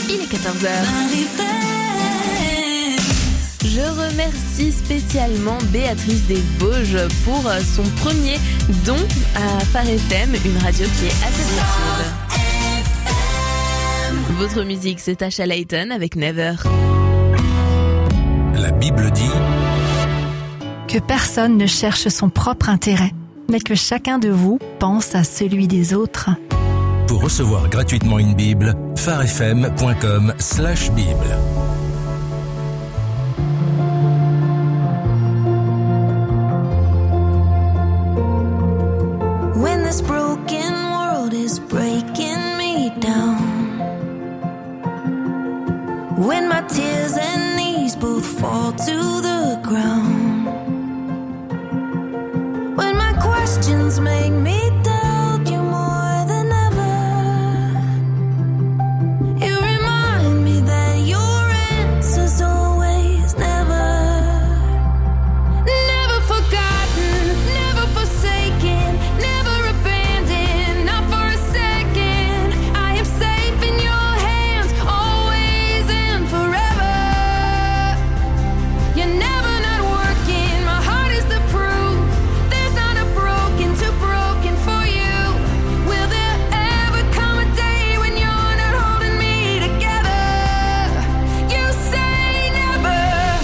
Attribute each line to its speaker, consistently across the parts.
Speaker 1: Il est 14h. Je remercie spécialement Béatrice des Vosges pour son premier don à Phare FM, une radio qui est assez sportive. Votre musique, c'est Tasha Layton avec Never.
Speaker 2: La Bible dit
Speaker 3: que personne ne cherche son propre intérêt, mais que chacun de vous pense à celui des autres.
Speaker 2: pour recevoir gratuitement une Bible, pharefm.com/Bible.
Speaker 4: When this broken world is breaking me down, when my tears and knees both fall to the ground, when my questions make me doubt you more than ever, you remind me that your answer's always never. Never forgotten, never forsaken, never abandoned, not for a second. I am safe in your hands, always and forever. You're never not working, my heart is the proof. There's not a broken too broken for you. Will there ever come a day when you're not holding me together? You say never.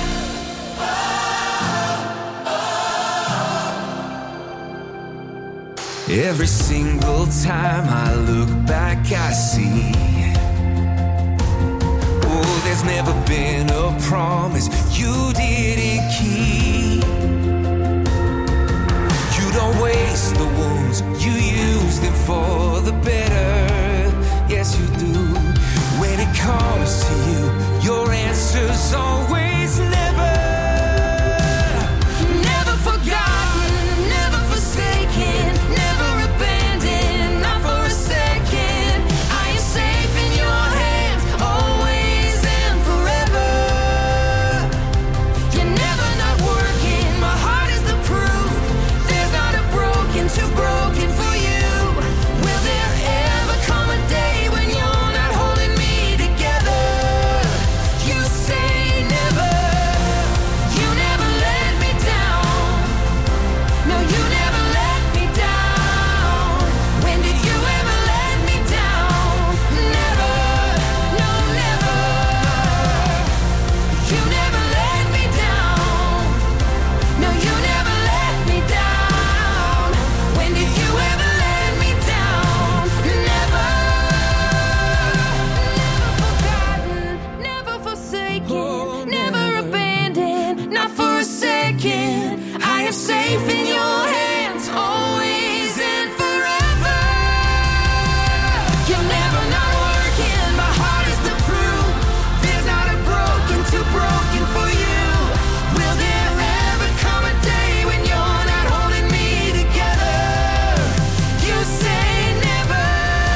Speaker 5: Every single time I look back, I see. Oh, there's never been a promise you didn't keep. You don't waste the wounds, you use them for the better. Yes, you do. When it comes to you, your answer's always never.
Speaker 4: Never forgotten, never forsaken, never abandoned, not for a second. I am safe in your hands, always and forever. You're never not working, my heart is the proof. There's not a broken too broken for you. Will there ever come a day when you're not holding me together? You say never. You never let me down. No, you never let me down. When did you ever let me down? Never, no, never. You never let me down. No, you never let me down. When did you ever let me down? Never. Never forgotten, never forsaken, never abandoned, not for a second. I am safe in your hands, always and forever. You're never not working, my heart is the proof. There's not a broken too broken for you. Will there ever come a day when you're not holding me together? You say never.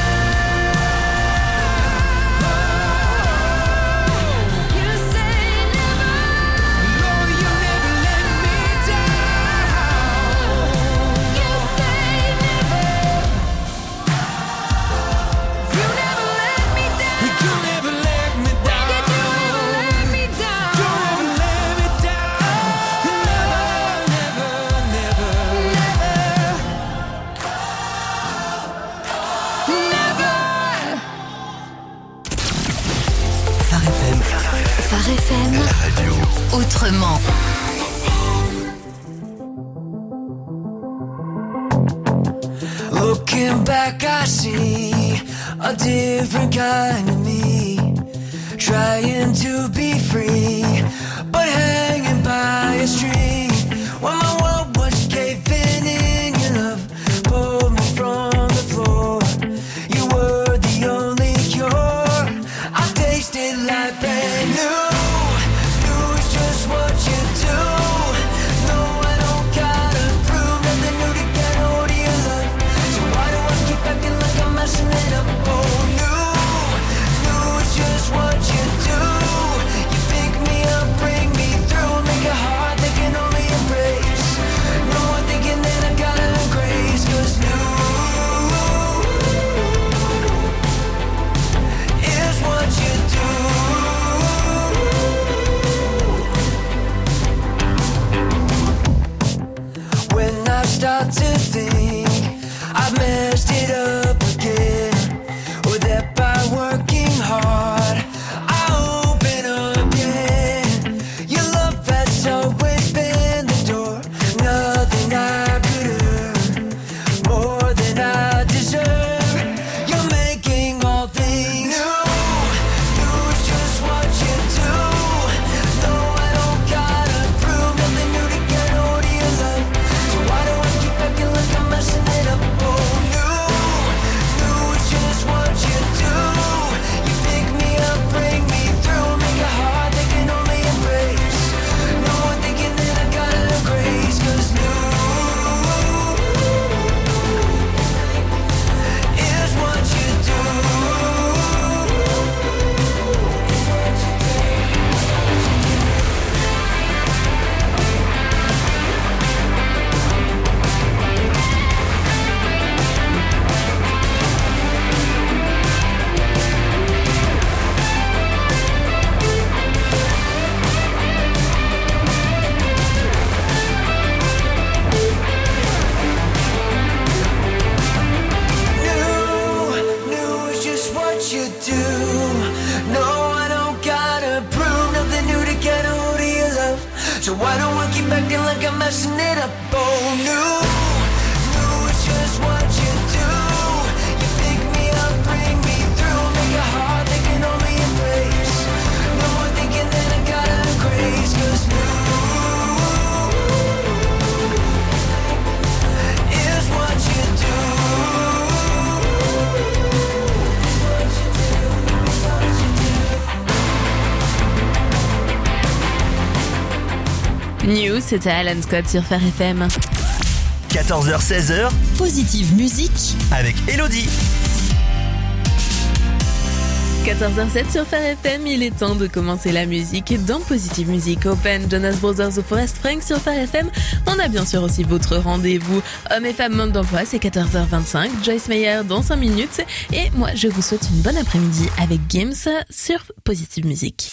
Speaker 4: You say never. No, you never let me down. You say never. You never let me down.
Speaker 5: You never let me down.
Speaker 4: Did you ever let me down?
Speaker 5: You never let me down. Never, never, never.
Speaker 6: Phare FM,
Speaker 3: Phare FM,
Speaker 6: la radio
Speaker 3: autrement.
Speaker 5: Looking back, I see a different kind of me, trying to be free, but hanging by a string. When my world was caving in, your love pulled me from the floor. You were the only cure. I tasted like brand new. Knew it's just what you do. No, I don't gotta prove nothing new to get hold of your love. So why do I keep acting like I'm messing it up? Oh, new it's just what you do. You pick me up, bring me through. So why don't we keep acting like I'm messing it up? Oh, no, it's just what you do. You pick me up, bring me through, make a heart that can only embrace. No more thinking that I gotta grace, 'cause new is what you do.
Speaker 1: New, c'était Alan Scott sur Phare FM.
Speaker 6: 14h-16h,
Speaker 7: Positive Musique
Speaker 6: avec Elodie.
Speaker 1: 14h07 sur Phare FM, il est temps de commencer la musique dans Positive Music Open. Jonas Brothers ou Forest Frank sur Phare FM. On a bien sûr aussi votre rendez-vous hommes et femmes monde d'emploi, c'est 14h25. Joyce Meyer dans 5 minutes. Et moi, je vous souhaite une bonne après-midi avec Games sur Positive Music.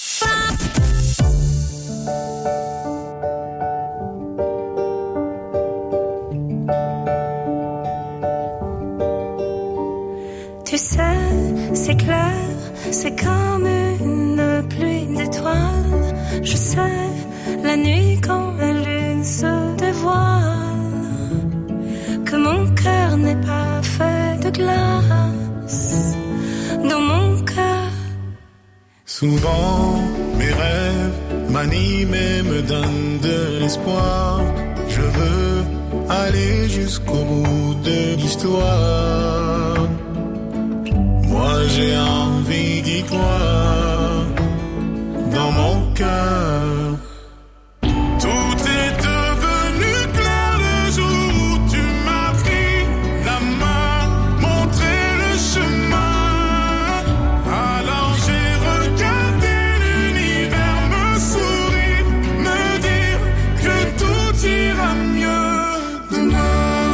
Speaker 8: Tu sais, c'est clair, c'est comme une pluie d'étoiles. Je sais, la nuit quand la lune se dévoile, que mon cœur n'est pas fait de glace. Dans mon cœur,
Speaker 9: souvent mes rêves m'animent et me donnent de l'espoir. Je veux aller jusqu'au bout de l'histoire. Moi j'ai envie d'y croire dans mon cœur. Tout est devenu clair le jour où tu m'as pris la main, montré le chemin. Alors j'ai regardé l'univers me sourire, me dire que tout ira mieux demain.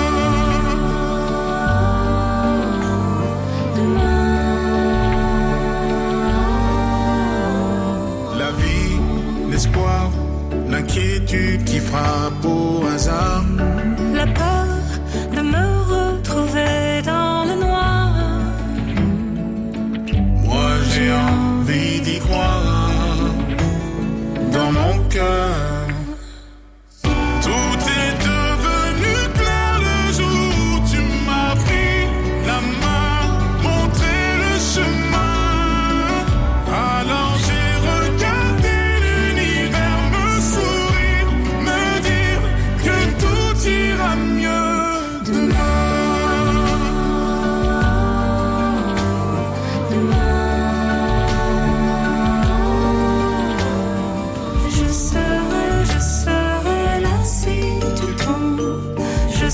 Speaker 9: L'espoir, l'inquiétude qui frappe au hasard,
Speaker 8: la peur de me retrouver dans le noir.
Speaker 9: Moi j'ai envie d'y croire dans mon cœur. Tout est devenu clair le jour où tu m'as pris la main, montré le chemin. Alors j'ai regardé l'univers me sourire, me dire que tout ira mieux demain. Je serai là si tu tombes. Je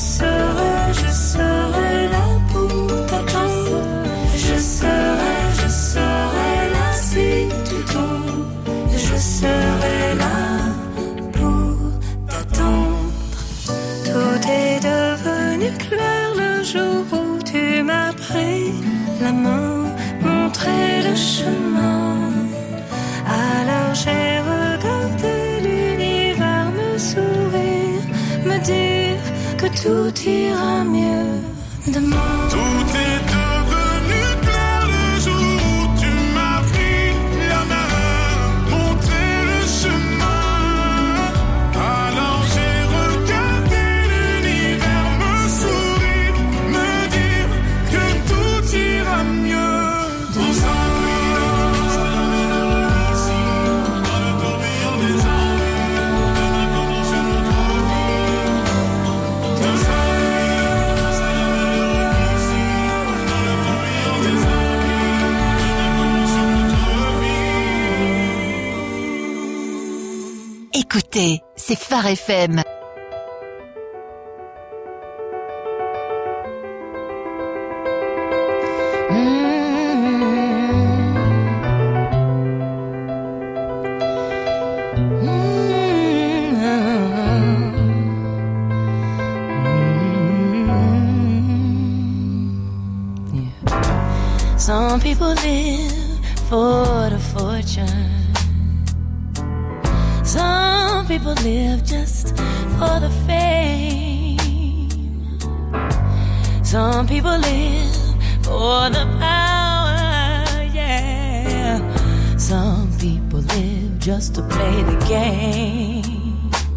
Speaker 9: serai là pour t'attendre. Je serai là si tu tombes. Je serai là pour t'attendre. Tout est devenu clair le jour où tu m'as pris la main, montré le chemin. Alors j'ai regardé l'univers me sourire, me dire que tout ira mieux demain. Tout est devenu clair le jour où tu m'as pris la main, montré le chemin. Alors j'ai regardé l'univers me sourire, me dire que tout ira mieux demain. Dans le tourbillon des années, commence une autre vie. Dans
Speaker 7: Écoutez, c'est Phare FM.
Speaker 8: Some people live for the fortune. Some people live just for the fame. Some people live for the power, yeah. Some people live just to play the game.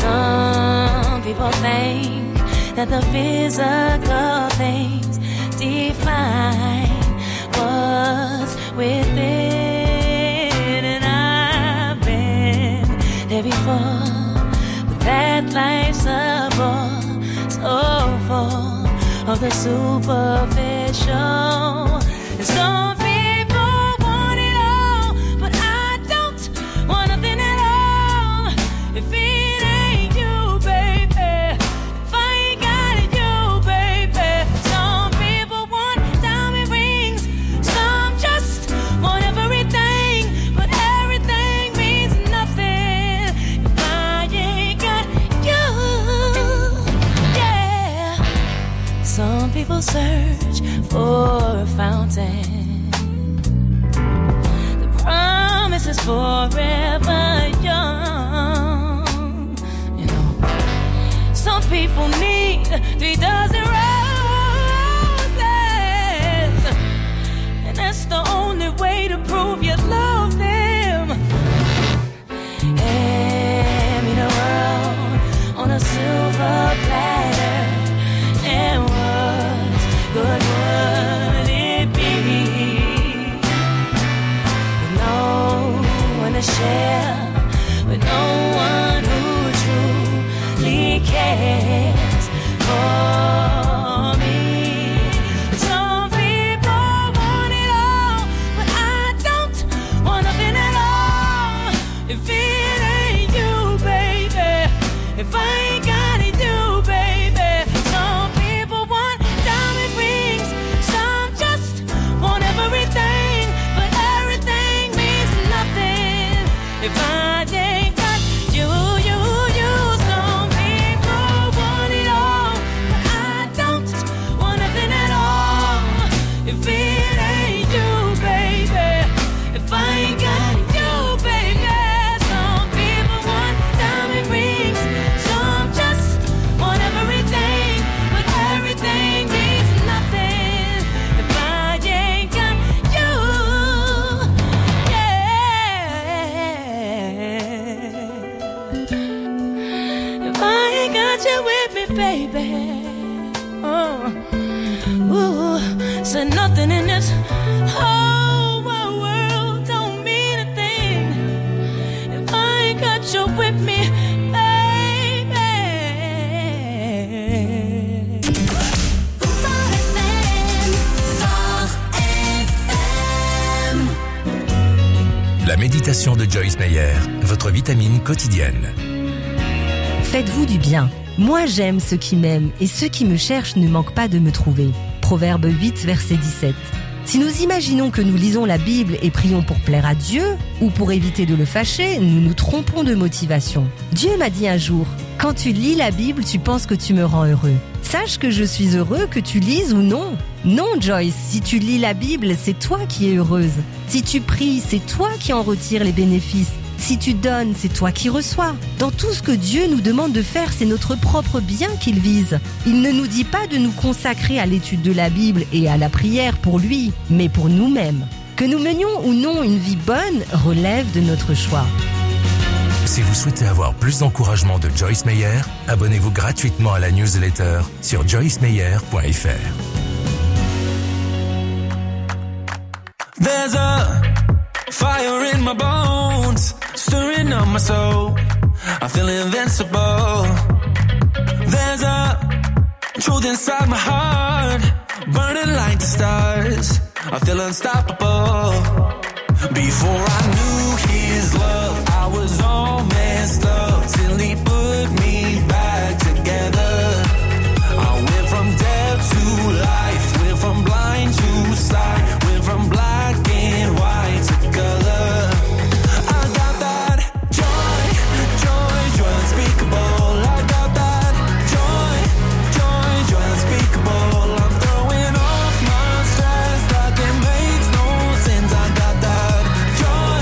Speaker 8: Some people think that the physical things define what's within, and I've been there before, but that life's a bore so full of the superficial. And some people want it all, but I don't want nothing at all. If it ain't you, baby, if I ain't got it, you, baby. Some people want diamond rings, some just want everything, but everything means nothing if I ain't got you. Yeah. Some people search for a fountain. The promise is forever young. You know, some people need 3 dozen roses, and that's the only way to prove you love them. Hand me the world on a silver platter, and what good would it be with no one to share, with no one who truly cares for me? Some people want it all, but I don't want nothing at all. If it ain't you, baby, if I ain't got it, you, baby. Some people want diamond rings, some just want everything, but everything means nothing if I ain't got you, you, you. Some people want it all, but I don't want nothing at all. If it ain't you, baby, if I ain't got you, baby. Some people want diamond rings, some just want everything, but everything means nothing if I ain't got you. Yeah. If I ain't got you with me, baby. Ooh, so nothing in this whole world don't mean a thing if I ain't got you with me, baby.
Speaker 2: La méditation de Joyce Meyer, votre vitamine quotidienne.
Speaker 10: Faites-vous du bien. Moi, j'aime ceux qui m'aiment et ceux qui me cherchent ne manquent pas de me trouver. Proverbe 8, verset 17. Si nous imaginons que nous lisons la Bible et prions pour plaire à Dieu ou pour éviter de le fâcher, nous nous trompons de motivation. Dieu m'a dit un jour, quand tu lis la Bible, tu penses que tu me rends heureux. Sache que je suis heureux que tu lises ou non. Non, Joyce, si tu lis la Bible, c'est toi qui es heureuse. Si tu pries, c'est toi qui en retires les bénéfices. Si tu donnes, c'est toi qui reçois. Dans tout ce que Dieu nous demande de faire, c'est notre propre bien qu'il vise. Il ne nous dit pas de nous consacrer à l'étude de la Bible et à la prière pour lui, mais pour nous-mêmes. Que nous menions ou non une vie bonne relève de notre choix.
Speaker 2: Si vous souhaitez avoir plus d'encouragement de Joyce Meyer, abonnez-vous gratuitement à la newsletter sur joycemeyer.fr.
Speaker 5: There's a fire in my bones, stirring up my soul. I feel invincible. There's a truth inside my heart, burning like the stars. I feel unstoppable. Before I knew his love, I was all messed up till he put me back together. I went from death to life, went from blind to sight, went from black and white to color. I got that joy, joy, joy unspeakable. I got that joy, joy, joy unspeakable. I'm throwing off my stress like it makes no sense. I got that joy,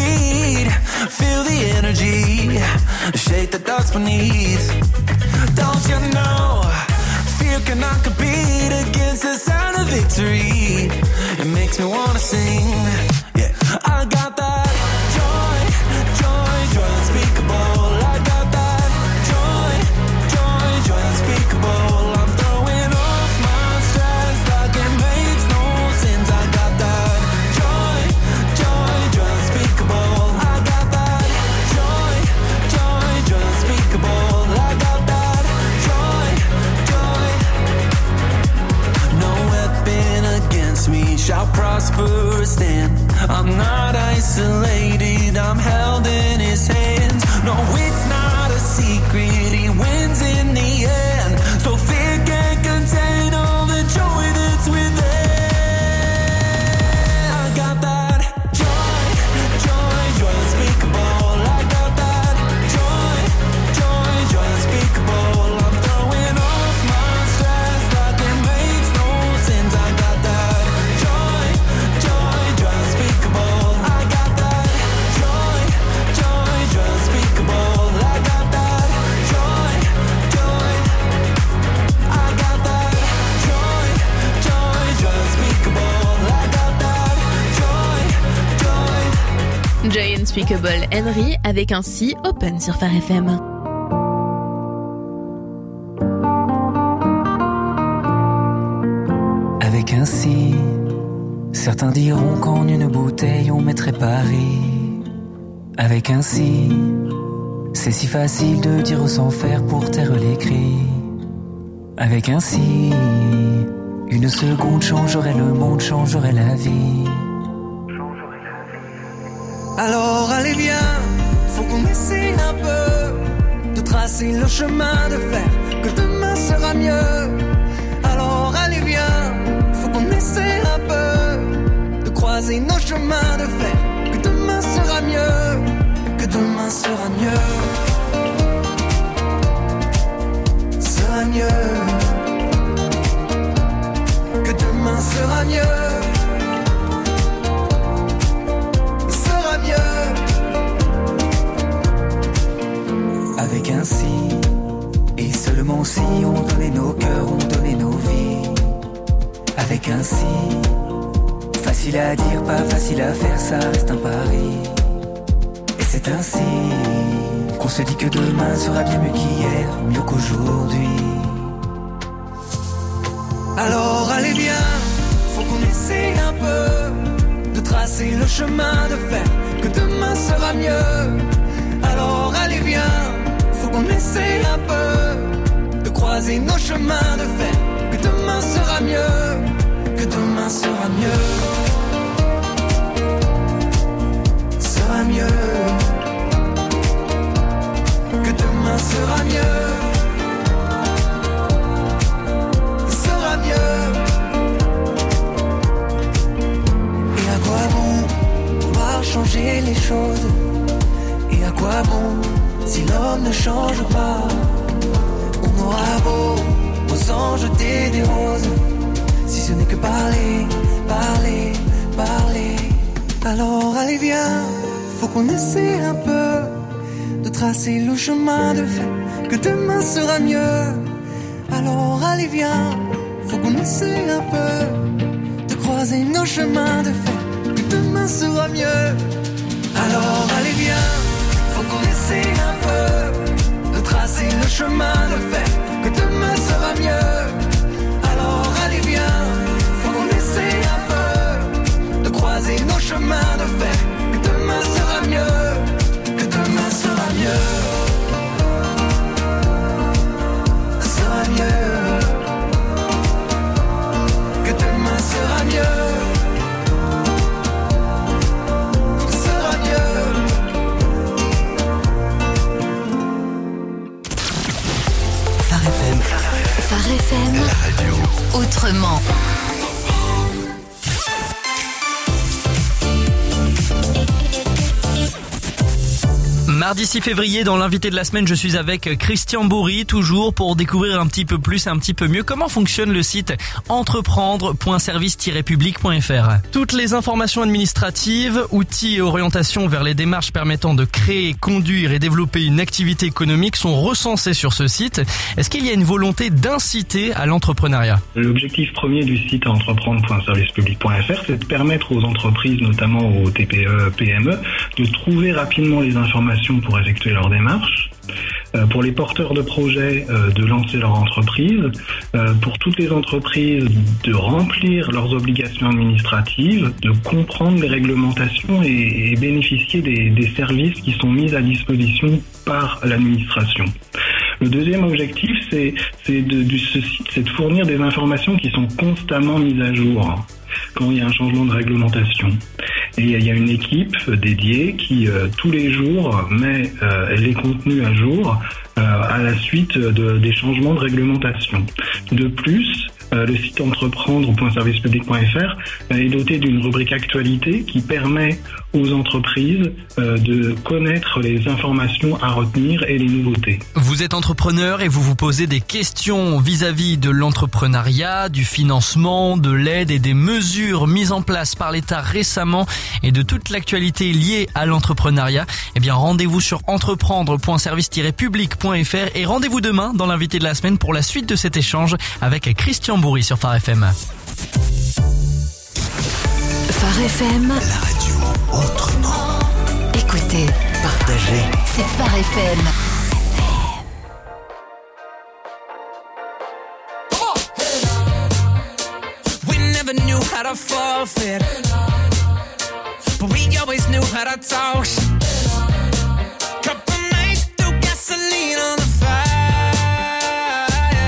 Speaker 5: beat. Feel the energy, shake the dust beneath. Don't you know, fear cannot compete against the sound of victory. It makes me wanna sing, yeah. I got that joy, joy, joy unspeakable. I got that joy, joy, joy unspeakable. I'm throwing off my stress like it makes no sense. I got that joy, joy, joy unspeakable. I got that joy, joy, joy unspeakable. I got that joy, joy. No weapon against me shall prosper or stand. I'm not isolated, I'm held in his hands. No, it's not a secret, he wins in the end. So fear can't contain all the joy that's within. I got that joy, joy, joy unspeakable. I got that joy, joy, joy unspeakable. I'm throwing off my stress like it makes no sense. I got that joy, joy, joy unspeakable. I got that joy, joy, joy unspeakable. I got that joy, joy. I got that joy, joy, joy unspeakable. I got that joy, joy.
Speaker 1: Joy Unspeakable, Henry avec un si open sur Phare FM.
Speaker 5: Avec un si, certains diront qu'en une bouteille on mettrait Paris. Avec un si, c'est si facile de dire sans faire pour taire les cris. Avec un si, une seconde changerait le monde, changerait la vie. Alors allez viens, faut qu'on essaie un peu de tracer le chemin, de faire que demain sera mieux. Alors allez viens, faut qu'on essaie un peu de croiser nos chemins, de faire que demain sera mieux, que demain sera mieux, sera mieux, que demain sera mieux. Avec un si, et seulement si on donnait nos cœurs, on donnait nos vies. Avec un si, facile à dire, pas facile à faire, ça reste un pari. Et c'est ainsi qu'on se dit que demain sera bien mieux qu'hier, mieux qu'aujourd'hui. Alors allez viens, faut qu'on essaie un peu de tracer le chemin, de faire que demain sera mieux. Alors allez viens, faut qu'on essaie un peu de croiser nos chemins, de faire que demain sera mieux, que demain sera mieux, sera mieux, que demain sera mieux, sera mieux. Et à quoi bon pouvoir changer les choses? Et à quoi bon si l'homme ne change pas? On aura beau aux anges jeter des roses, si ce n'est que parler, parler, parler. Alors allez viens, faut qu'on essaie un peu de tracer le chemin, de faire que demain sera mieux. Alors allez viens, faut qu'on essaie un peu de croiser nos chemins, de faire que demain sera mieux. Alors allez viens, faut qu'on essaie un peu de tracer le chemin, de faire que demain sera mieux. Alors allez viens, faut qu'on essaie un peu de croiser nos chemins, de faire que demain sera mieux, que demain sera mieux, sera mieux, que demain sera mieux.
Speaker 7: Phare FM, la radio autrement.
Speaker 11: Mardi 6 février, dans l'invité de la semaine, je suis avec Christian Bourri, toujours pour découvrir un petit peu plus, un petit peu mieux comment fonctionne le site entreprendre.service-public.fr. Toutes les informations administratives, outils et orientations vers les démarches permettant de créer, conduire et développer une activité économique sont recensées sur ce site. Est-ce qu'il y a une volonté d'inciter à l'entrepreneuriat ?
Speaker 12: L'objectif premier du site entreprendre.servicepublic.fr, c'est de permettre aux entreprises, notamment aux TPE, PME, de trouver rapidement les informations pour effectuer leur démarche. Pour les porteurs de projets, de lancer leur entreprise. Pour toutes les entreprises, de remplir leurs obligations administratives, de comprendre les réglementations et bénéficier des services qui sont mis à disposition par l'administration. Le deuxième objectif, c'est de fournir des informations qui sont constamment mises à jour quand il y a un changement de réglementation. Et il y a une équipe dédiée qui, tous les jours, met les contenus à jour à la suite des changements de réglementation. De plus, le site entreprendre.servicepublic.fr est doté d'une rubrique actualité qui permet aux entreprises de connaître les informations à retenir et les nouveautés.
Speaker 11: Vous êtes entrepreneur et vous vous posez des questions vis-à-vis de l'entrepreneuriat, du financement, de l'aide et des mesures mises en place par l'État récemment et de toute l'actualité liée à l'entrepreneuriat. Eh bien, rendez-vous sur entreprendre.service-public.fr et rendez-vous demain dans l'invité de la semaine pour la suite de cet échange avec Christian Bourri sur Phare FM.
Speaker 7: Phare FM,
Speaker 6: La radio autrement.
Speaker 7: écoutez,
Speaker 6: Partagez.
Speaker 7: c'est Phare FM.
Speaker 5: We never knew how to forfeit, but we always knew how to talk. Couple nights threw gasoline on the fire.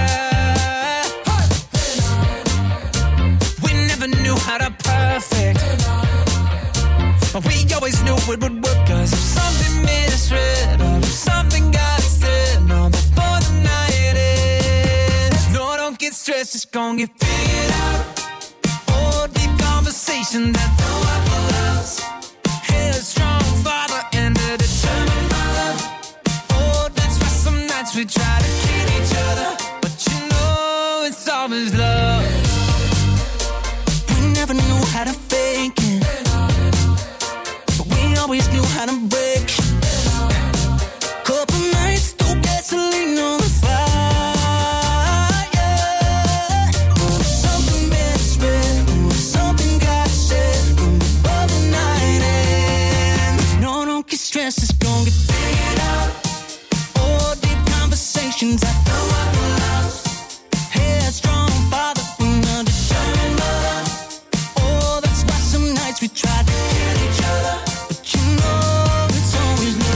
Speaker 5: We never knew how to perfect, but we always knew it would work. 'Cause if something misread or if something got said, no, before the night ends, no, don't get stressed, it's gonna get figured out. Oh, deep conversation that don't have for us. Headstrong father and a determined mother. Oh, that's why some nights we try to kill each other, but you know it's always love. We never knew how to fake it, but we always knew how to break. Couple nights, threw gasoline on the fire. Oh, something misread, oh, something got said before the night ends. No, don't get stressed, it's gonna get figured out. Oh, deep conversations I know I lost. Headstrong father and a determined mother. Oh, that's why some nights we tried to kill each other, but you know it's always love.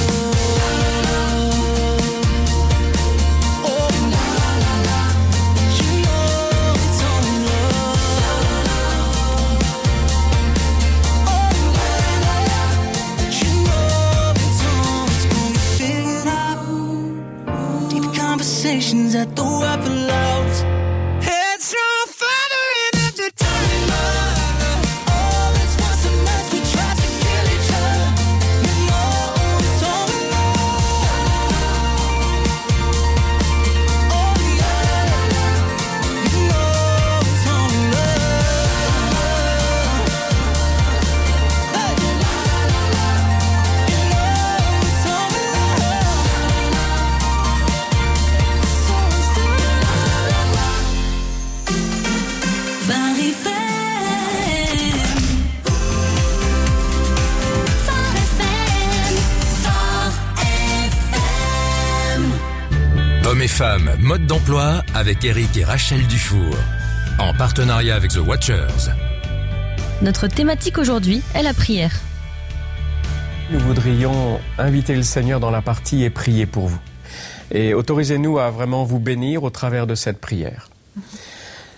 Speaker 5: Oh, la la la la, you know it's always love. Oh, la la la, you know it's always gonna get figured out. Deep conversations at the waffle house. Headstrong father and a determined mother. Oh, that's why some nights we try to kill each other. You know it's always love. Oh, la la la, you know it's always love. Hey, la la la la, you know it's always love. It's always love. Phare FM.
Speaker 2: Hommes et femmes, mode d'emploi avec Eric et Rachel Dufour. En partenariat avec The Watchers.
Speaker 10: Notre thématique aujourd'hui est la prière.
Speaker 13: Nous voudrions inviter le Seigneur dans la partie et prier pour vous. Et autorisez-nous à vraiment vous bénir au travers de cette prière.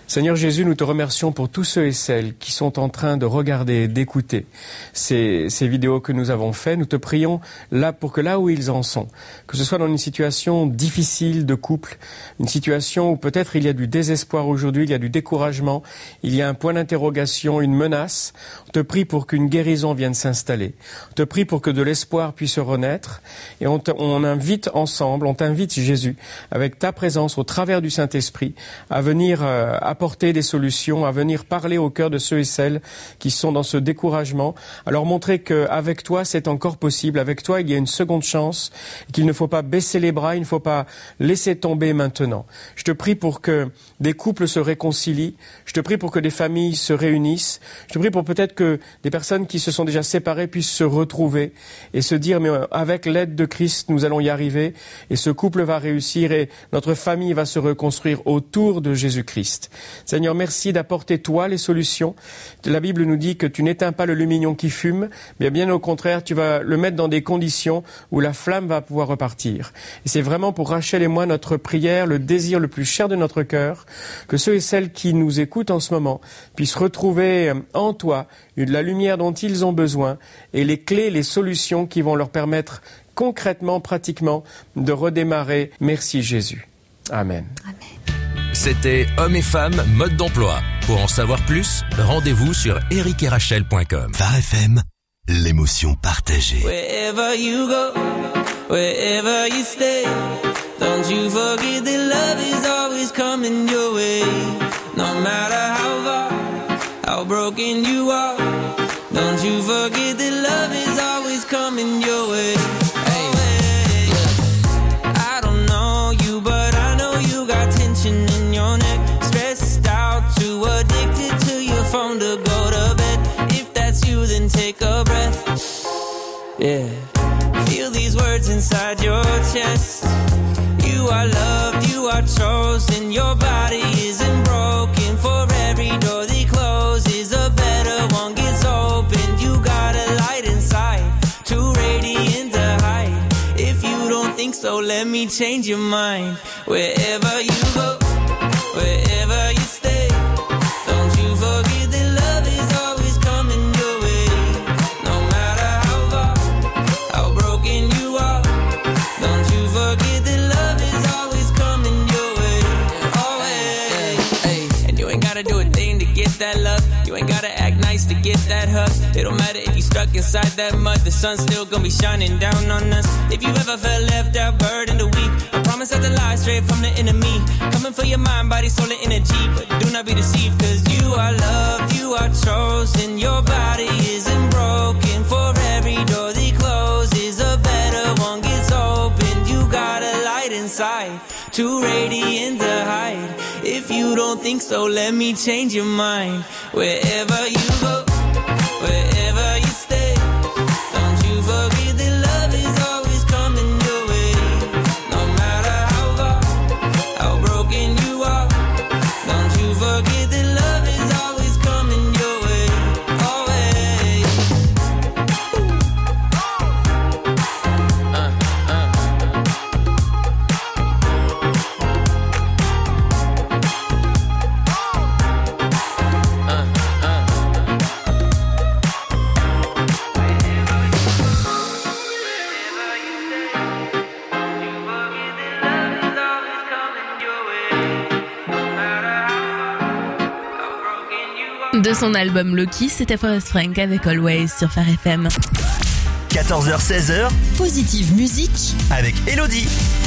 Speaker 13: Seigneur Jésus, nous te remercions pour tous ceux et celles qui sont en train de regarder, d'écouter ces vidéos que nous avons faites. Nous te prions pour que là où ils en sont, que ce soit dans une situation difficile de couple, une situation où peut-être il y a du désespoir aujourd'hui, il y a du découragement, il y a un point d'interrogation, une menace. On te prie pour qu'une guérison vienne s'installer. On te prie pour que de l'espoir puisse renaître. Et on invite ensemble, on t'invite Jésus, avec ta présence au travers du Saint-Esprit, à venir apporter des solutions, à venir parler au cœur de ceux et celles qui sont dans ce découragement, à leur montrer qu'avec toi c'est encore possible, avec toi il y a une seconde chance, qu'il ne faut pas baisser les bras, il ne faut pas laisser tomber maintenant. Je te prie pour que des couples se réconcilient, je te prie pour que des familles se réunissent, je te prie pour peut-être que des personnes qui se sont déjà séparées puissent se retrouver et se dire mais avec l'aide de Christ nous allons y arriver et ce couple va réussir et notre famille va se reconstruire autour de Jésus-Christ. Seigneur, merci d'apporter toi les solutions. La Bible nous dit que tu n'éteins pas le lumignon qui fume, mais bien au contraire, tu vas le mettre dans des conditions où la flamme va pouvoir repartir. Et c'est vraiment pour Rachel et moi notre prière, le désir le plus cher de notre cœur, que ceux et celles qui nous écoutent en ce moment puissent retrouver en toi la lumière dont ils ont besoin et les clés, les solutions qui vont leur permettre concrètement, pratiquement, de redémarrer. Merci Jésus. Amen.
Speaker 2: C'était Hommes et Femmes Mode d'Emploi. Pour en savoir plus, rendez-vous sur ericerachel.com.
Speaker 6: Phare FM, l'émotion partagée.
Speaker 5: Wherever you go, wherever you stay, don't you forget that love is always coming your way. No matter how far, how broken you are, don't you forget that love is always coming your way. I don't know you, but I know you got tension in your neck, stressed out, too addicted to your phone to go to bed. If that's you, then take a breath. Yeah, feel these words inside your chest. You are loved, you are chosen, your body isn't broken. For every door that closes, a better one gets opened. You got a light inside, too radiant to hide. If you don't think so, let me change your mind. Wherever you go, wherever you stay, don't you forget that love is always coming your way. No matter how far, how broken you are, don't you forget that love is always coming your way. Always. And you ain't gotta do a thing to get that love. You ain't gotta act nice to get that hug. It don't matter if you stuck inside that mud, the sun's still gonna be shining down on us. If you ever felt left out, burdened, weak, I promise not to lie straight from the enemy. Coming for your mind, body, soul, and energy, but do not be deceived, cause you are loved, you are chosen, your body isn't broken. For every door that closes, a better one gets opened. You got a light inside, too radiant to hide. If you don't think so, let me change your mind. Wherever you go, wherever you stay, don't you forget that love is always coming your way. No matter how far, how broken you are, don't you forget that love is always coming your way.
Speaker 1: De son album Loki, c'était Forest Frank avec Always sur Phare FM.
Speaker 6: 14h-16h,
Speaker 7: Positive Musique
Speaker 6: avec Elodie.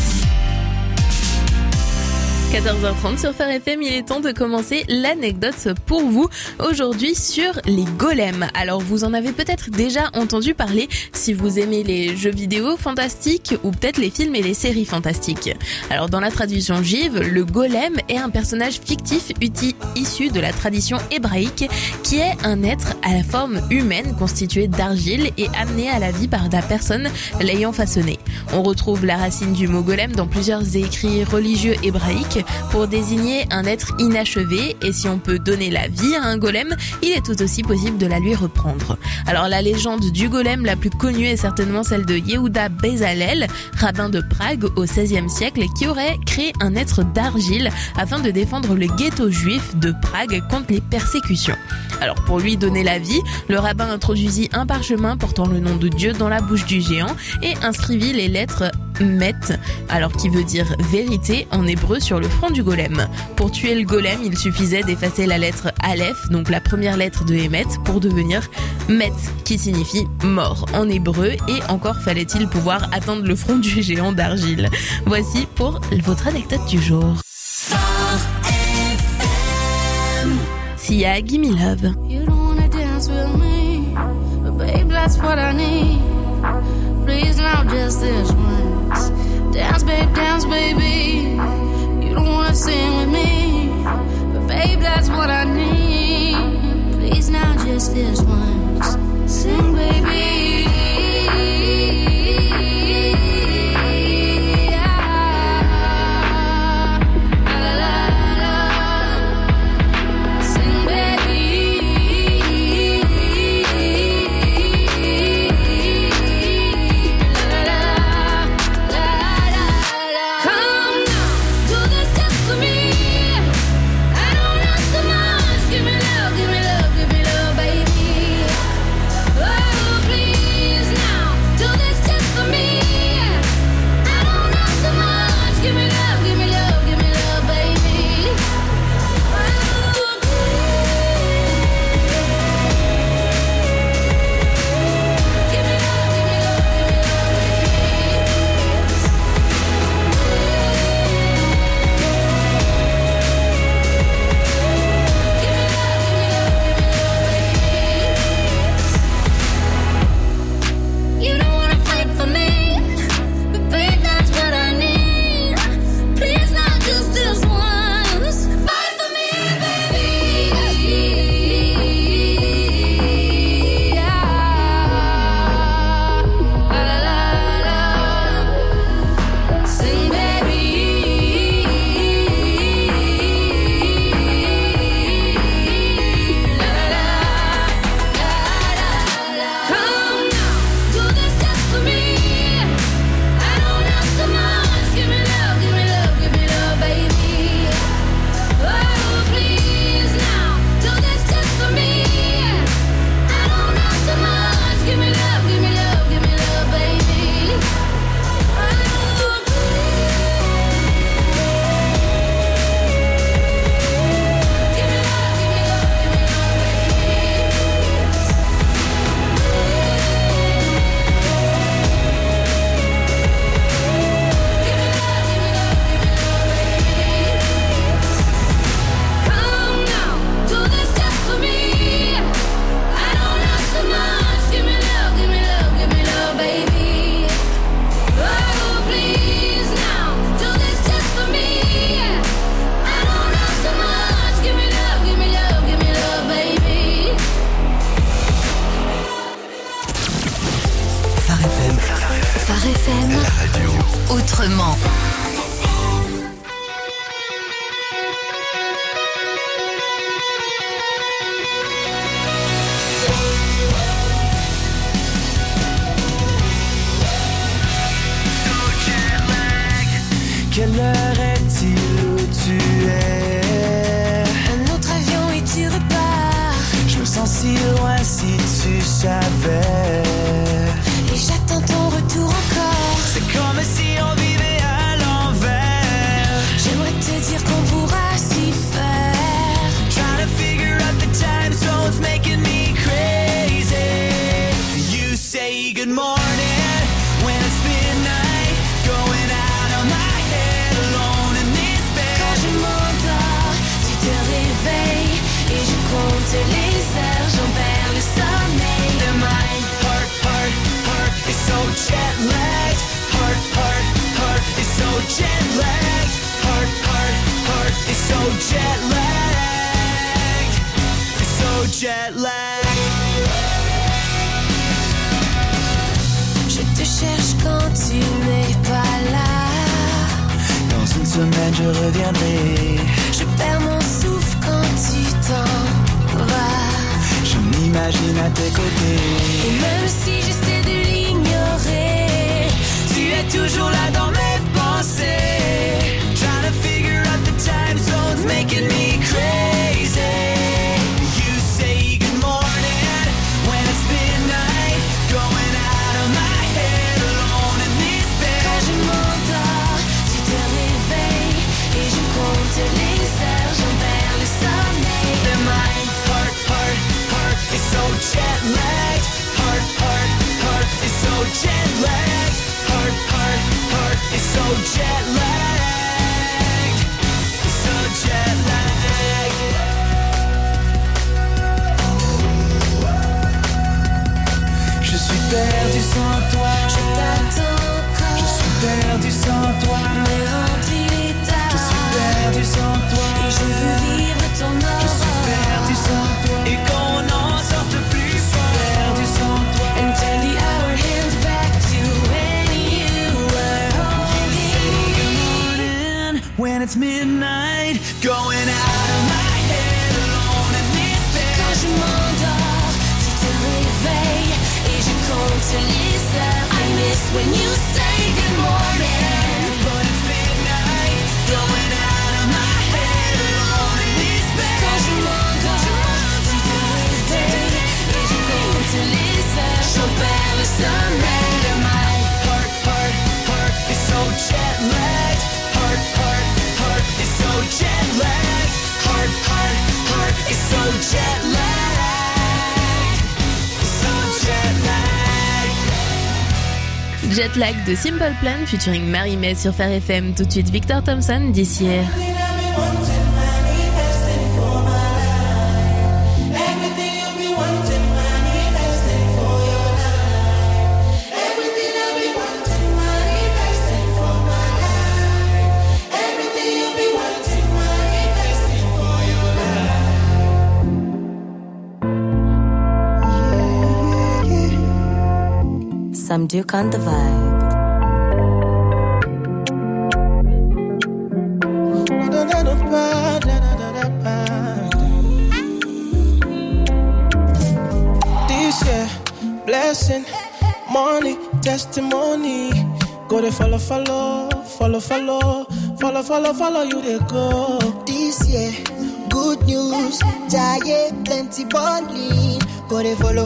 Speaker 1: 14h30 sur Phare FM, il est temps de commencer l'anecdote pour vous aujourd'hui sur les golems. Alors vous en avez peut-être déjà entendu parler si vous aimez les jeux vidéo fantastiques ou peut-être les films et les séries fantastiques. Alors dans la tradition juive, le golem est un personnage fictif issu de la tradition hébraïque qui est un être à la forme humaine constitué d'argile et amené à la vie par la personne l'ayant façonné. On retrouve la racine du mot golem dans plusieurs écrits religieux hébraïques pour désigner un être inachevé, et si on peut donner la vie à un golem, il est tout aussi possible de la lui reprendre. Alors la légende du golem la plus connue est certainement celle de Yehuda Bezalel, rabbin de Prague au XVIe siècle, qui aurait créé un être d'argile afin de défendre le ghetto juif de Prague contre les persécutions. Alors pour lui donner la vie, le rabbin introduisit un parchemin portant le nom de Dieu dans la bouche du géant et inscrivit les lettres Met, alors qui veut dire vérité en hébreu, sur le front du golem. Pour tuer le golem, il suffisait d'effacer la lettre Aleph, donc la première lettre de Emet, pour devenir Met, qui signifie mort en hébreu, et encore fallait-il pouvoir atteindre le front du géant d'argile. Voici pour votre anecdote du jour. Sia, Gimme Love.
Speaker 8: You don't wanna dance with me, but babe, that's what I need. Please now, just this once. Dance, baby. You don't wanna sing with me, but babe, that's what I need. Please now, just this once. Sing, baby.
Speaker 7: Autrement.
Speaker 5: Quelle heure est-il où tu es?
Speaker 8: Un autre avion et tu repars.
Speaker 5: Je me sens si loin si tu savais.
Speaker 8: Et j'attends ton retour encore.
Speaker 5: C'est comme si on vivait à l'envers.
Speaker 8: J'aimerais te dire qu'on pourra s'y faire.
Speaker 5: Trying to figure out the time zones making me crazy. You say good morning when it's midnight. Going out of my head alone in this bed.
Speaker 8: Quand je m'endors, tu te réveilles. Et je compte les heures, j'en perds le sommeil.
Speaker 5: And my heart is so jet lagged. Heart is so jet lagged. Heart is so jet lagged. It's so jet lagged.
Speaker 8: Je te cherche quand tu n'es pas là.
Speaker 5: Dans une semaine je reviendrai.
Speaker 8: Je perds mon souffle quand tu t'en vas.
Speaker 5: Je m'imagine à tes côtés.
Speaker 8: Et même si j'essaie de l'ignorer,
Speaker 5: tu es toujours là dans mes pensées. Trying to figure out the time zones, making me crazy. You say good morning when it's midnight, going out of my head alone in this bed.
Speaker 8: quand je m'endors, tu te réveilles et je compte les heures, j'en perds le sommeil.
Speaker 5: And my heart is so jet lagged. Heart is so jet lagged. Heart is so jet lagged. So jet lagged. Je suis perdu sans toi.
Speaker 8: Je t'attends encore.
Speaker 5: Je suis perdu sans toi.
Speaker 8: Mais rempli d'état.
Speaker 5: Je suis perdu sans toi.
Speaker 8: Et je veux vivre ton aurore.
Speaker 5: Je suis perdu sans toi. Et qu'on n'en sorte plus fort. Perdu sans toi.
Speaker 8: And turn the hour hand back to when you were holding me.
Speaker 5: When it's midnight, going out of my head alone in this bed.
Speaker 8: Quand je m'endors, tu te réveilles et je compte les heures. I miss when you say good morning.
Speaker 5: But it's midnight, going out of my head alone in this bed.
Speaker 8: Quand je m'endors, tu te réveilles et je compte les heures. J'en perds le sommeil.
Speaker 5: My heart is so jet lagged. Heart is so jet lagged. Heart is so jet lagged. So jet lagged.
Speaker 1: Jetlag de Simple Plan featuring Marie-May sur Phare FM. Tout de suite Victor Thompson d'ici hier.
Speaker 14: Sam Duke on the vibe.
Speaker 15: This year, blessing, money, testimony. Go to follow, you they go.
Speaker 16: This year, good news, giant, plenty balling. Go to follow,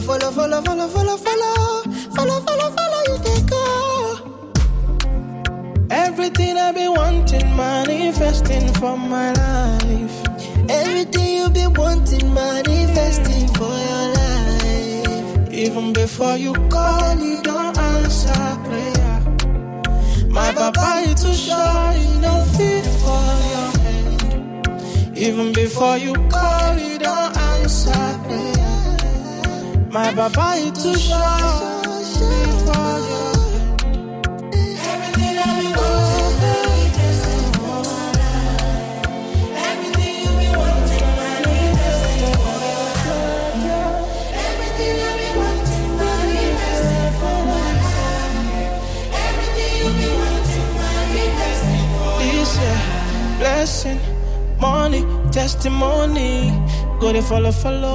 Speaker 16: you they go.
Speaker 15: Everything I've been wanting, manifesting for my life.
Speaker 16: Everything you've been wanting, manifesting for your life.
Speaker 15: Even before you call, you don't answer prayer. My papa is too shy, he don't fit for your hand. Even before you call, you don't answer prayer. My papa is too shy, fit for your hand. Everything I've been wanting, manifesting for my life. Everything you've been wanting, manifesting for your life. Everything I've been wanting, manifesting for my life. Everything you've been wanting, manifesting for your life. This year, blessing, money, testimony. Go to follow,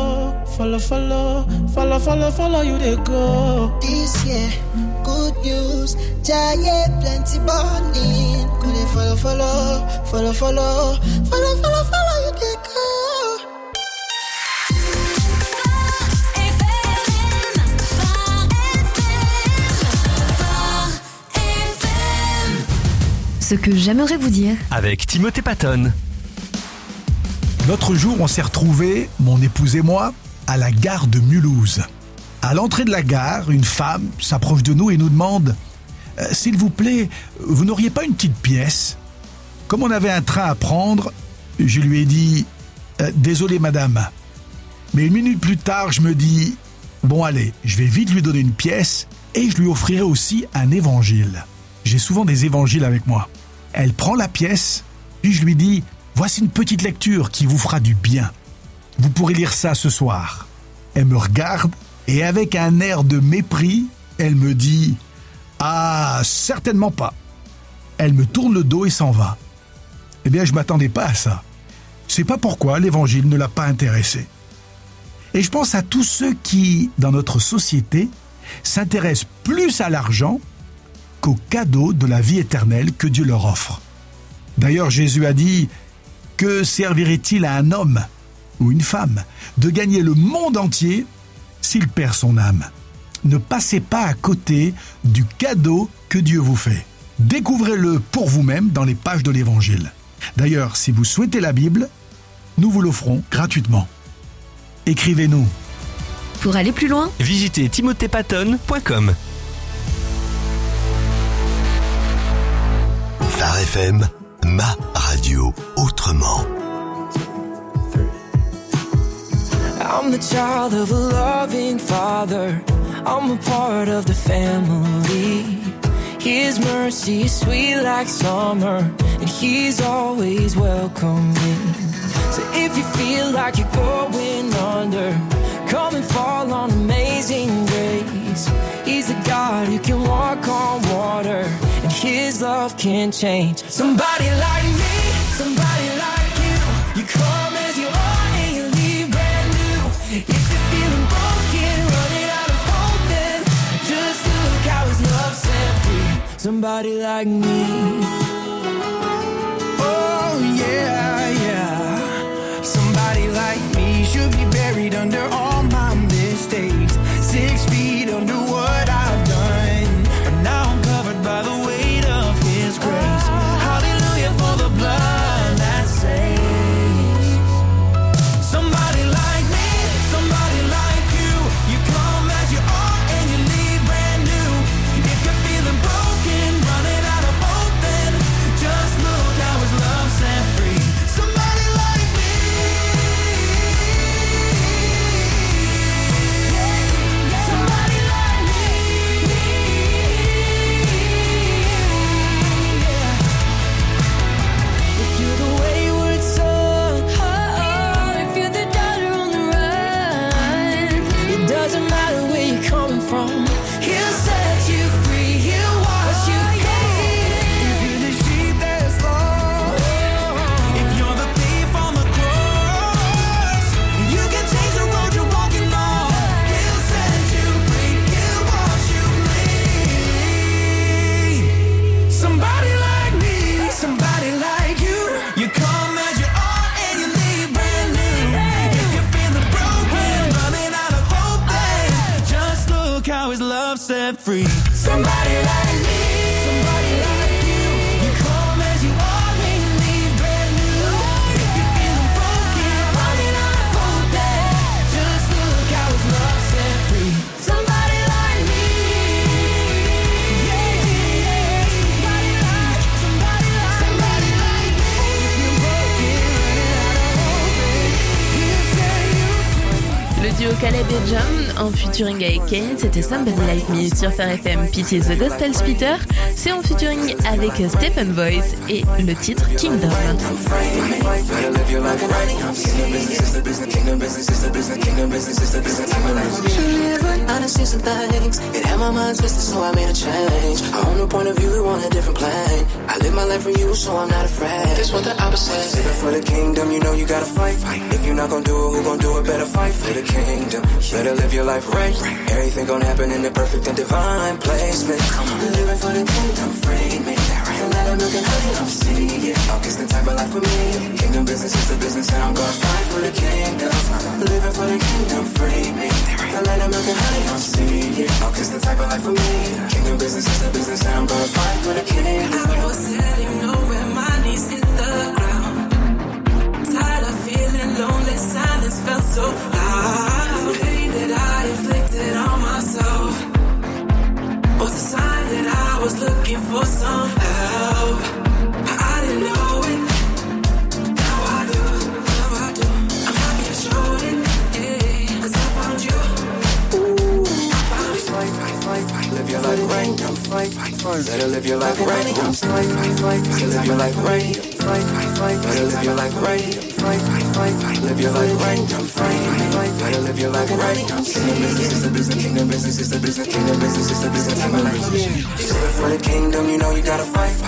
Speaker 15: you they go.
Speaker 16: This year, good news, giant, plenty balling. Go to follow, you they go.
Speaker 3: Ce que j'aimerais vous dire.
Speaker 17: Avec Timothée Patton.
Speaker 18: L'autre jour, on s'est retrouvés, mon épouse et moi, à la gare de Mulhouse. À l'entrée de la gare, une femme s'approche de nous et nous demande « S'il vous plaît, vous n'auriez pas une petite pièce ?» Comme on avait un train à prendre, je lui ai dit « Désolé madame ». Mais une minute plus tard, je me dis « Bon allez, je vais vite lui donner une pièce et je lui offrirai aussi un évangile. » J'ai souvent des évangiles avec moi. Elle prend la pièce, puis je lui dis « Voici une petite lecture qui vous fera du bien. Vous pourrez lire ça ce soir. » Elle me regarde et avec un air de mépris, elle me dit « Ah, certainement pas. » Elle me tourne le dos et s'en va. Eh bien, je m'attendais pas à ça. Je sais pas pourquoi l'évangile ne l'a pas intéressé. Et je pense à tous ceux qui, dans notre société, s'intéressent plus à l'argent qu'au cadeau de la vie éternelle que Dieu leur offre. D'ailleurs, Jésus a dit « Que servirait-il à un homme ou une femme de gagner le monde entier s'il perd son âme ?» Ne passez pas à côté du cadeau que Dieu vous fait. Découvrez-le pour vous-même dans les pages de l'Évangile. D'ailleurs, si vous souhaitez la Bible, nous vous l'offrons gratuitement. Écrivez-nous.
Speaker 10: Pour aller plus loin,
Speaker 6: visitez timothépatton.com. Phare FM, ma radio autrement.
Speaker 5: I'm the child of a loving father. I'm a part of the family. His mercy is sweet like summer, and he's always welcoming. So if you feel like you're going under, come and fall on Amazing Grace. He's the God who can walk on water, and his love can change. Somebody like me, somebody like you. You come as you are and you leave brand new. If you're feeling broken, running out of hope, then just look how his love set free. Somebody like me.
Speaker 9: Oh yeah, yeah. Somebody like me should be buried under all my mistakes. 6 feet under what I've done, but now I'm covered by the weight of his grace. Hallelujah for the blood that saves. Somebody like me, somebody like you. You come as you are and you leave brand new. If you're feeling broken, running out of hope, then just look how his love set free. Somebody like me. Somebody like me.
Speaker 5: If you're the wayward son, if you're the daughter on the run, it doesn't matter where you're coming from. He'll set you free, he'll wash you clean.
Speaker 9: If you're the sheep that's lost, if you're the thief on the cross, you can change the road you're walking on. He'll set you free, he'll wash you clean. Somebody like me, somebody like you. You come as you are and you leave brand new. If you're feeling broken, running out of hope, then just look how his love set free. Somebody like me, somebody like you. You come as you are and you leave brand new. If you're feeling broken, running out of hope, then just look how his love set free. Somebody like me. Yeah, yeah. Somebody like me. If you're broken, running out of hope, then he'll set you free.
Speaker 1: Le duo Caleb et John en featuring avec Kane, c'était Somebody Like Me sur Phare FM. Pity the Gospel Splitter, c'est en featuring avec Stephen Voice et le titre Kingdom.
Speaker 5: Delivered honesty some things. It had my mind twisted, so I made a change. I own a point of view on a different plane. I live my life for you, so I'm not afraid. That's what the opposite. Living for the kingdom, you know you gotta fight. If you're not gonna do it, who gonna do it? Better fight for the kingdom. Better live your life right. Everything gonna happen in the perfect and divine placement. Come on, living for the kingdom, free me. Let him look at honey, I'm seeing it. It's the type of life for me. Kingdom business is the business, and I'm gonna fight for the kingdom. Living for the kingdom, free me. Let him look at honey, I'm seeing it. It's the type of life for me. Kingdom business is the business, and I'm gonna fight for the kingdom.
Speaker 8: I was sitting nowhere, my knees hit the ground. Tired of feeling lonely, silence felt so loud. The pain that I inflicted on myself was a sign that I was looking for some help. I didn't know it. Now I do. I'm happy I showed it, yeah, 'cause I found you. I found you.
Speaker 5: Fight. Live your life right. Better live your life right. Fight. Live your life right. Better live your life right. Live your life right. Better live your life right. Kingdom business is the business. Kingdom business is the business. Kingdom business is the business. Time of life. Live for the kingdom, you know you gotta fight. If you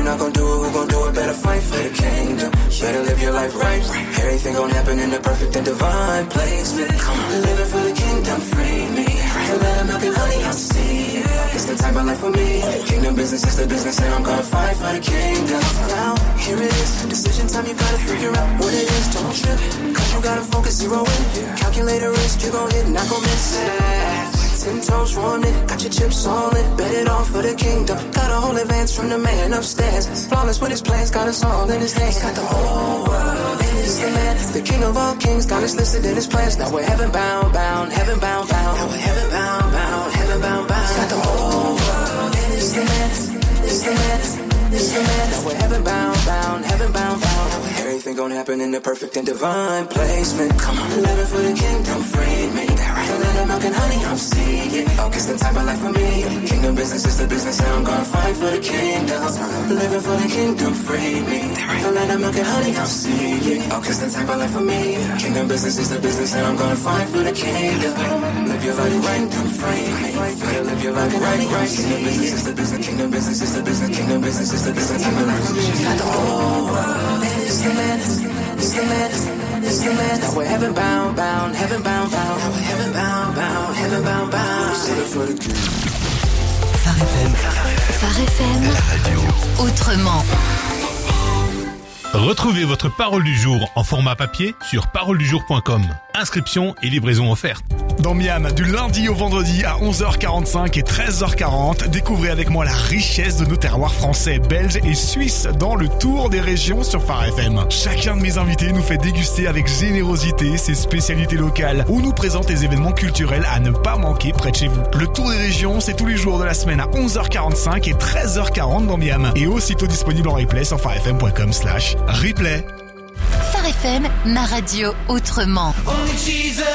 Speaker 5: you're not gonna do it, who gon' do it? Better fight for the kingdom. Better live your life right. Everything gon' happen in the perfect and divine placement. Come on, living for the kingdom, free me. Don't let them milk and honey, I'll see it. It's the type of life for me. Kingdom business is the business, and I'm gonna fight for the kingdom. Now, here it is. Decision time, you gotta figure out what it is. Don't trip, cause you gotta focus, zero in. Calculator risk, you gon' hit, not gon' miss it. 10 toes running, got your chips on it. Bet it all for the kingdom. Got a whole advance from the man upstairs. Flawless with his plans, got us all in his hands. Got the whole world in his hands. The king of all kings, got us listed in his plans. Now we're heaven bound, bound, heaven bound, bound. Now we're heaven bound, bound, heaven bound, bound. Got the whole world in his hands, his hands, his hands. Now we're heaven bound, bound, heaven bound, bound. Everything gon' happen in the perfect and divine placement. Come on, living for the kingdom, free me. Don't let them milk and honey, I'm seeing it. Oh, it's the type of life for me. Kingdom business is the business, and I'm gonna fight for the kingdom. Living for the kingdom, free me. Don't let them milk and honey, I'm seeing it. Oh, it's the type of life for me. Kingdom business is the business, and I'm gonna fight for the kingdom. Live your life right, I'm free me. Better live your life right, right. Kingdom business is the business, kingdom business is the business, kingdom business is the business, type of life for me. Got the whole world in his hands, his hands, his hands. Now we're heaven bound, bound, heaven bound, bound. Now we're heaven bound, bound, heaven bound, bound.
Speaker 7: Phare FM. Phare FM. La radio. Autrement.
Speaker 17: Retrouvez votre parole du jour en format papier sur paroledujour.com. Inscription et livraison offerte.
Speaker 19: Dans Miam, du lundi au vendredi à 11h45 et 13h40, découvrez avec moi la richesse de nos terroirs français, belges et suisses dans le tour des régions sur Phare FM. Chacun de mes invités nous fait déguster avec générosité ses spécialités locales ou nous présente les événements culturels à ne pas manquer près de chez vous. Le tour des régions, c'est tous les jours de la semaine à 11h45 et 13h40 dans Miam et aussitôt disponible en replay sur pharefm.com/replay.
Speaker 7: Phare FM, ma radio autrement.
Speaker 4: Only Jesus,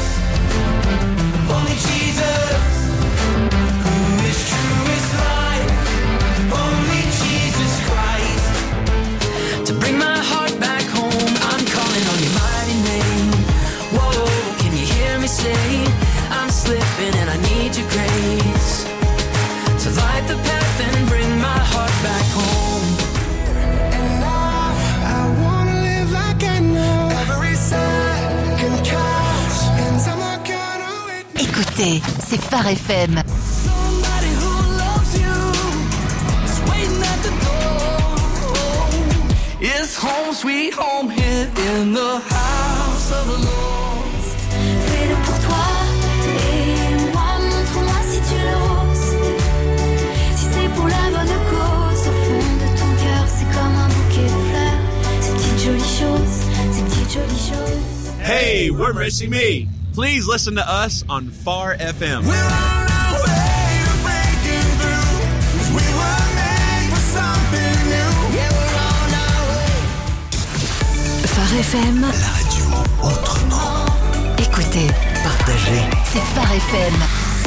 Speaker 4: only Jesus, who is true is life, only Jesus Christ. To bring my heart back home, I'm calling on your mighty name. Whoa, can you hear me say, I'm slipping and I need your grace. To light the path and bring my heart back home. And I wanna live like I know every side can catch, and someone can wait.
Speaker 7: Écoutez, c'est Phare FM.
Speaker 4: Somebody who loves you is waiting at the door. It's home sweet home here in the house of the Lord.
Speaker 8: Fais-le pour toi et moi, montre-moi si tu l'oses. Si c'est pour la bonne cause, au fond de ton cœur, c'est comme un bouquet de fleurs. Ces petites jolies choses, ces petites jolies choses.
Speaker 20: Hey, we're Missing Me. Please listen to us on Phare FM.
Speaker 4: We're on our way to breaking through, 'cause we were made for something new. Yeah, we're on our way.
Speaker 7: Phare FM.
Speaker 6: La radio autrement.
Speaker 7: Écoutez,
Speaker 6: Partagez.
Speaker 7: c'est Phare FM.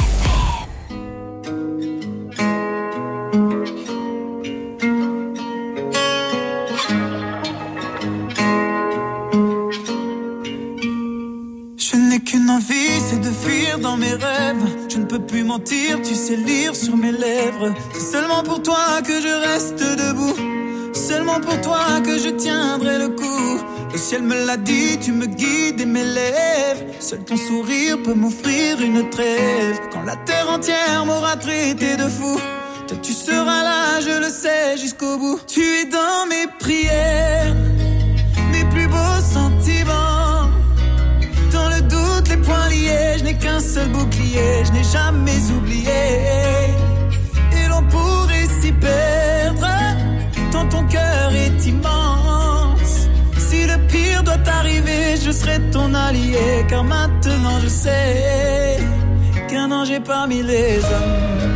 Speaker 21: Je n'ai qu'une envie, c'est de fuir dans mes rêves. Je ne peux plus mentir, tu sais lire sur mes lèvres. C'est seulement pour toi que je reste debout. Seulement pour toi que je tiendrai le coup. Le ciel me l'a dit, tu me guides et m'élèves. Seul ton sourire peut m'offrir une trêve. Quand la terre entière m'aura traité de fou, toi tu seras là, je le sais, jusqu'au bout. Tu es dans mes prières, mes plus beaux sentiments. Dans le doute, les poings liés, je n'ai qu'un seul bouclier, je n'ai jamais oublié. Et l'on pourrait s'y perdre, tant ton cœur est immense. Si le pire doit arriver, je serai ton allié, car maintenant je sais qu'un ange est parmi les hommes.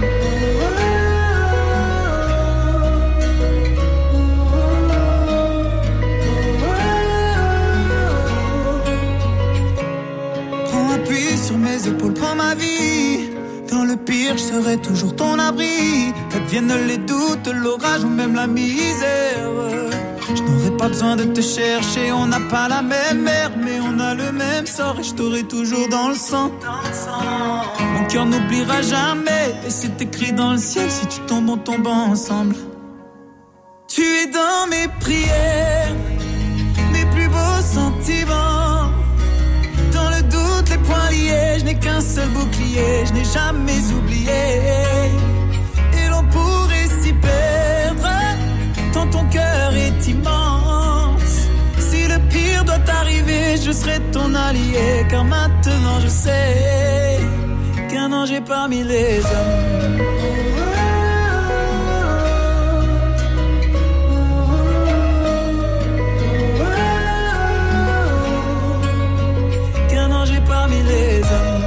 Speaker 21: Sur mes épaules, prends ma vie. Dans le pire, je serai toujours ton abri. Qu'adviennent les doutes, l'orage ou même la misère. Je n'aurai pas besoin de te chercher. On n'a pas la même mère, mais on a le même sort. Et je t'aurai toujours dans le sang. Mon cœur n'oubliera jamais. Et c'est écrit dans le ciel, si tu tombes, on tombe ensemble. Tu es dans mes prières, mes plus beaux sentiments. Dans le doute, les poings liés, je n'ai qu'un seul bouclier, je n'ai jamais oublié. Et l'on pourrait s'y perdre, tant ton cœur est immense. Si le pire doit arriver, je serai ton allié, car maintenant je sais qu'un ange est parmi les hommes. Parmi les hommes.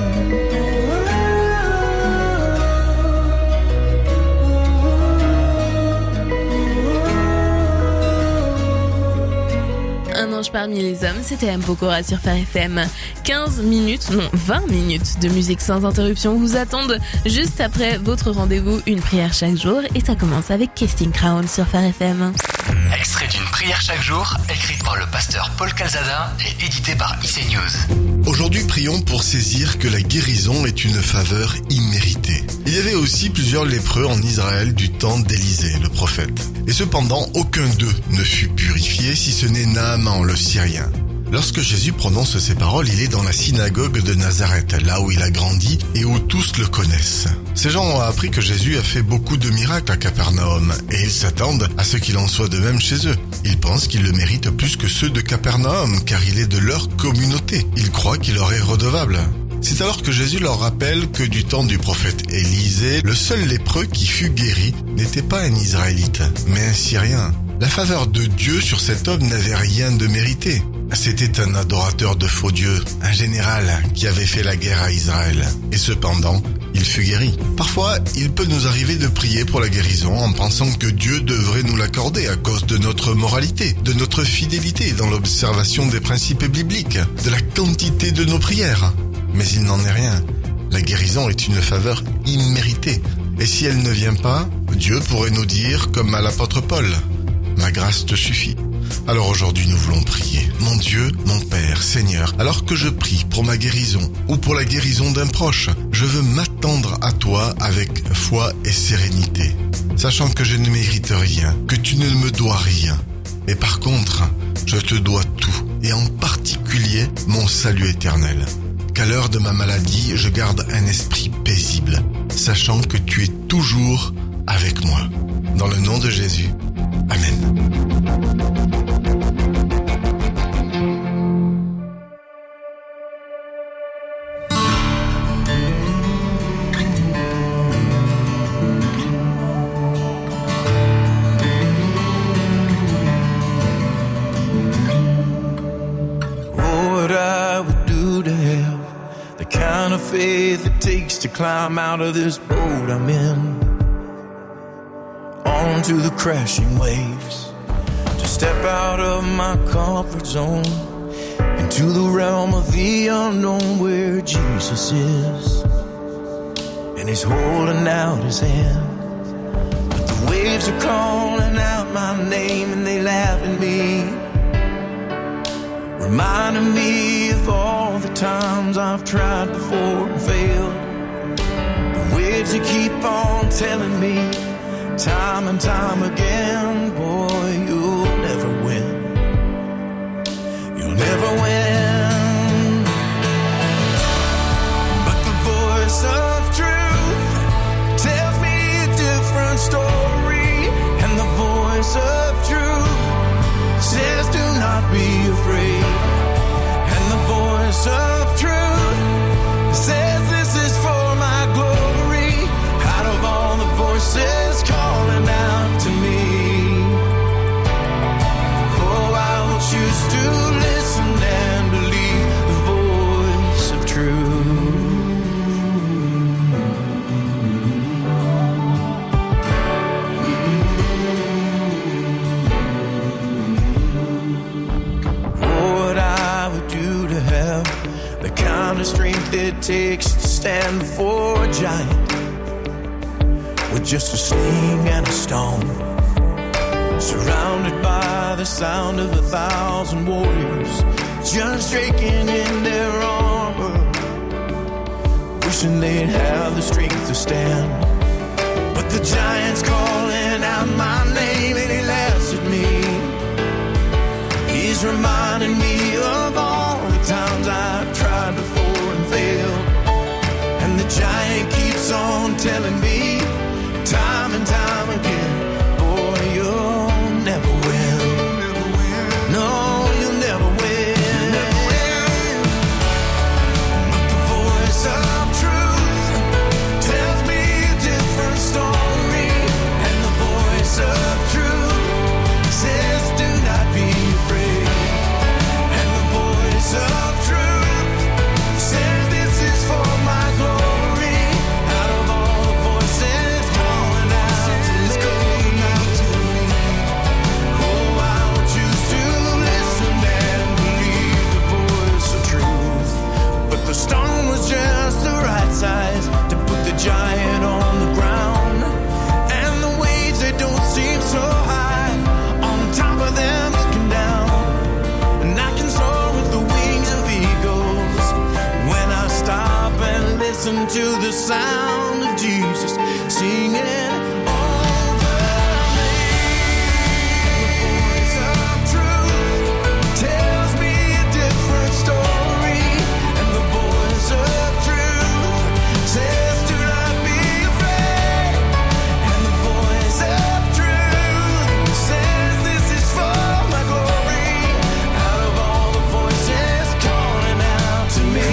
Speaker 1: Un ange parmi les hommes, c'était M. Pokora sur Phare FM. 15 minutes, non 20 minutes de musique sans interruption vous attendent juste après votre rendez-vous, une prière chaque jour, et ça commence avec Casting Crown sur Phare FM.
Speaker 12: Extrait d'une prière chaque jour, écrite par le pasteur Paul Calzada et édité par IC News.
Speaker 22: Aujourd'hui, prions pour saisir que la guérison est une faveur imméritée. Il y avait aussi plusieurs lépreux en Israël du temps d'Élisée, le prophète. Et cependant, aucun d'eux ne fut purifié si ce n'est Naaman le Syrien. Lorsque Jésus prononce ces paroles, il est dans la synagogue de Nazareth, là où il a grandi et où tous le connaissent. Ces gens ont appris que Jésus a fait beaucoup de miracles à Capernaum et ils s'attendent à ce qu'il en soit de même chez eux. Ils pensent qu'il le mérite plus que ceux de Capernaum car il est de leur communauté. Ils croient qu'il leur est redevable. C'est alors que Jésus leur rappelle que du temps du prophète Élisée, le seul lépreux qui fut guéri n'était pas un Israélite, mais un Syrien. La faveur de Dieu sur cet homme n'avait rien de mérité. C'était un adorateur de faux dieux, un général qui avait fait la guerre à Israël. Et cependant, il fut guéri. Parfois, il peut nous arriver de prier pour la guérison en pensant que Dieu devrait nous l'accorder à cause de notre moralité, de notre fidélité dans l'observation des principes bibliques, de la quantité de nos prières. Mais il n'en est rien. La guérison est une faveur imméritée. Et si elle ne vient pas, Dieu pourrait nous dire, comme à l'apôtre Paul, « Ma grâce te suffit ». Alors aujourd'hui nous voulons prier. Mon Dieu, mon Père, Seigneur, alors que je prie pour ma guérison ou pour la guérison d'un proche, je veux m'attendre à toi avec foi et sérénité, sachant que je ne mérite rien, que tu ne me dois rien. Et par contre, je te dois tout, et en particulier mon salut éternel. Qu'à l'heure de ma maladie, je garde un esprit paisible, sachant que tu es toujours avec moi. Dans le nom de Jésus, Amen.
Speaker 23: Faith it takes to climb out of this boat I'm in, onto the crashing waves, to step out of my comfort zone, into the realm of the unknown where Jesus is, and He's holding out His hand. But the waves are calling out my name and they laugh at me, reminding me of all the times I've tried before and failed. The waves that keep on telling me time and time again, boy, you'll never win. You'll never win. But the voice of truth tells me a different story, and the voice of truth says do not be afraid. And the voice of truth says this is for my glory. Out of all the voices calling out to me, oh, I will choose to listen and believe the voice of truth. What I would do to have the kind of strength it takes to stand before a giant with just a sling and a stone, surrounded by the sound of 1,000 warriors just shaking in their armor, wishing they'd have the strength to stand. But the giant's calling out my name and he laughs reminding me of all the times I've tried before and failed. And the giant keeps on telling me, time and time again, boy, you'll never win. No, you'll never win. But the voice of truth tells me a different story. And the voice of truth says, do not be afraid. And the voice of truth says, this is for my glory. Out of all the voices calling out to me, oh, I will choose to listen and believe the voice of truth. But the stone was just the right size to put the giant on the ground. And the waves, they don't seem so high, on top of them looking down. And I can soar with the wings of eagles when I stop and listen to the sound of Jesus singing over me. The voice of truth tells me a different story. And the voice of truth says, do not be afraid. And the voice of truth says, this is for my glory. Out of all the voices calling out to me,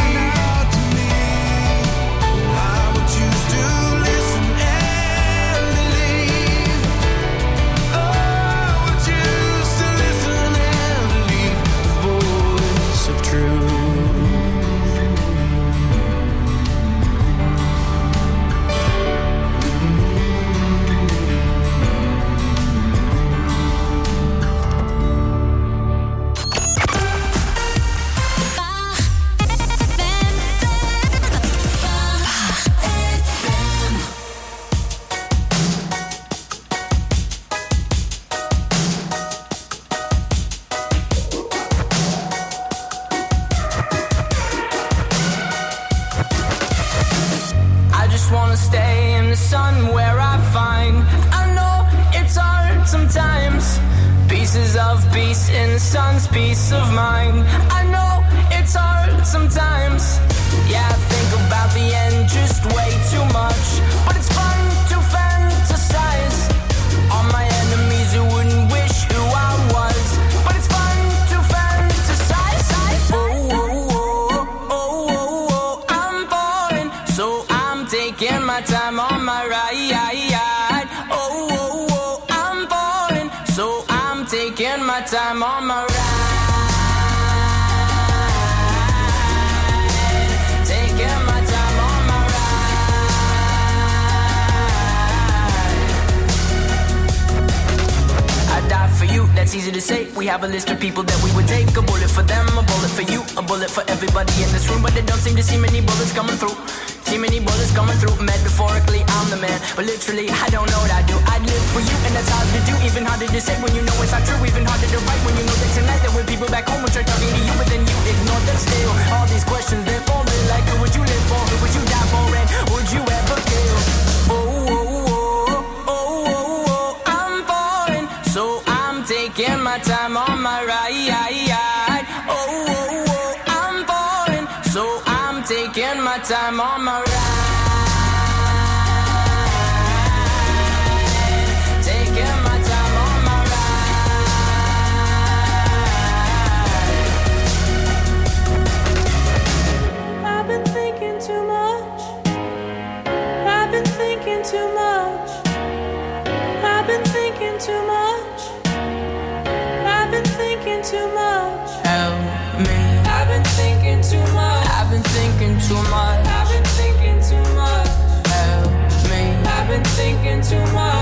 Speaker 23: I would choose to listen and believe. Oh, I would choose to listen and believe the voice of truth. I just wanna stay in the sun where I find. I know it's hard sometimes. Pieces of peace in the sun's peace of mind. I know it's hard sometimes. Yeah, I think about the end just way too much. But it's fun to fantasize on my enemies who wouldn't wish who I was. But it's fun to fantasize. Oh, oh, oh, oh, oh, oh, I'm falling, so I'm taking my time on my ride. Oh, oh, oh, I'm falling, so I'm taking my time on my ride. Taking my time on my ride. I die for you, that's easy to say. We have a list of people that we would take. A bullet for them, a bullet for you, a bullet for everybody in this room. But they don't seem to see many bullets coming through. See many bullets coming through. Metaphorically, I'm the man, but literally, I don't know what I do. I'd live for you, and that's hard to do. Even harder to say when you know it's not true. Even harder to write when you know that tonight there were people back home who tried talking to you, but then you ignore them still. All these questions, they're falling like, who would you live for? Who would you die for? And would you ever kill? Oh, oh, oh, oh, oh, oh, I'm falling, so I'm taking my time on my ride. Oh, oh, oh, I'm falling, so I'm taking my time on my ride. Taking my time on my ride.
Speaker 8: I've been thinking too much. I've been thinking too much. I've been thinking too much. I've been thinking too much.
Speaker 23: Help me.
Speaker 8: I've been thinking too much.
Speaker 23: I've been thinking too much.
Speaker 8: I've been thinking too much.
Speaker 23: Help me.
Speaker 8: I've been thinking too much.